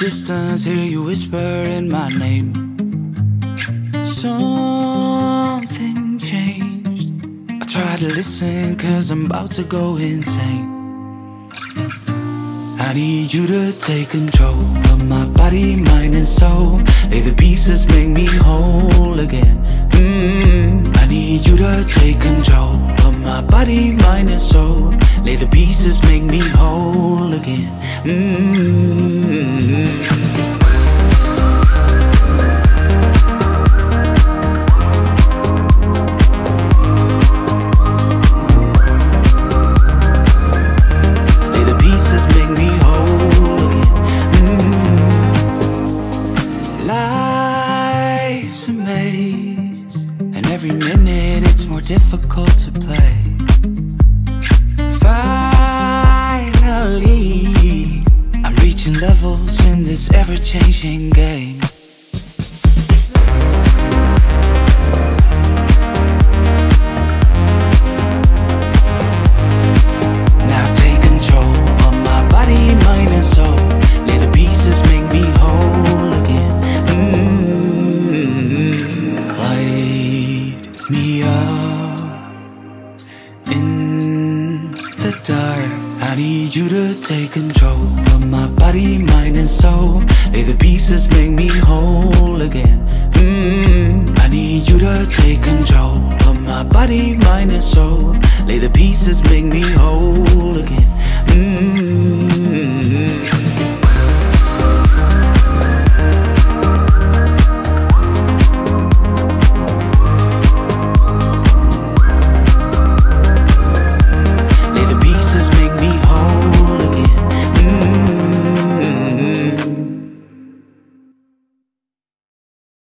distance, hear you whispering my name. Something changed. I try to listen, cause I'm about to go insane. I need you to take control of my body, mind and soul. Lay the pieces, make me whole again. I need you to take control of my body, mind and soul. Lay the pieces, make me whole again. Lay the pieces, make me whole again. Life's a maze, and every minute it's more difficult to play. Finally, I'm reaching levels in this ever-changing game. Now take control of my body, mind and soul. Lay the pieces, make me whole again. Light me up in the dark. I need you to take control of my body, mind and soul. Lay the pieces, make me whole again. I need you to take control of my body, mind and soul. Lay the pieces, make me whole again.